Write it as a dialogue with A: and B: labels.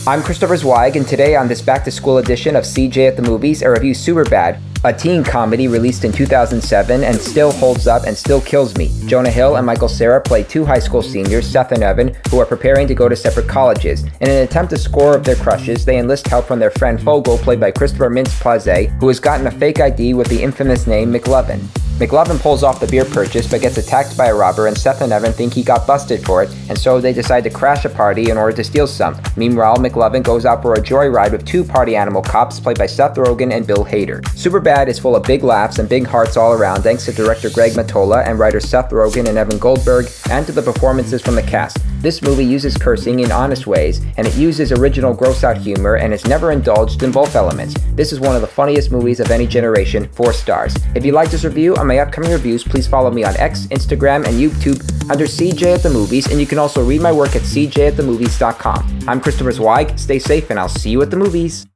A: I'm Christopher Zweig, and today on this back-to-school edition of CJ at the Movies, I review Superbad, a teen comedy released in 2007 and still holds up and still kills me. Jonah Hill and Michael Cera play two high school seniors, Seth and Evan, who are preparing to go to separate colleges. In an attempt to score up their crushes, they enlist help from their friend Fogel, played by Christopher Mintz-Plaze, who has gotten a fake ID with the infamous name McLovin. McLovin pulls off the beer purchase but gets attacked by a robber, and Seth and Evan think he got busted for it, and so they decide to crash a party in order to steal some. Meanwhile, McLovin goes out for a joyride with two party animal cops played by Seth Rogen and Bill Hader. Superbad is full of big laughs and big hearts all around thanks to director Greg Mottola and writers Seth Rogen and Evan Goldberg, and to the performances from the cast. This movie uses cursing in honest ways, and it uses original gross-out humor, and it's never indulged in both elements. This is one of the funniest movies of any generation, 4 stars. If you like this review, on my upcoming reviews, please follow me on X, Instagram, and YouTube under CJ at the Movies, and you can also read my work at cjatthemovies.com. I'm Christopher Zweig, stay safe, and I'll see you at the movies.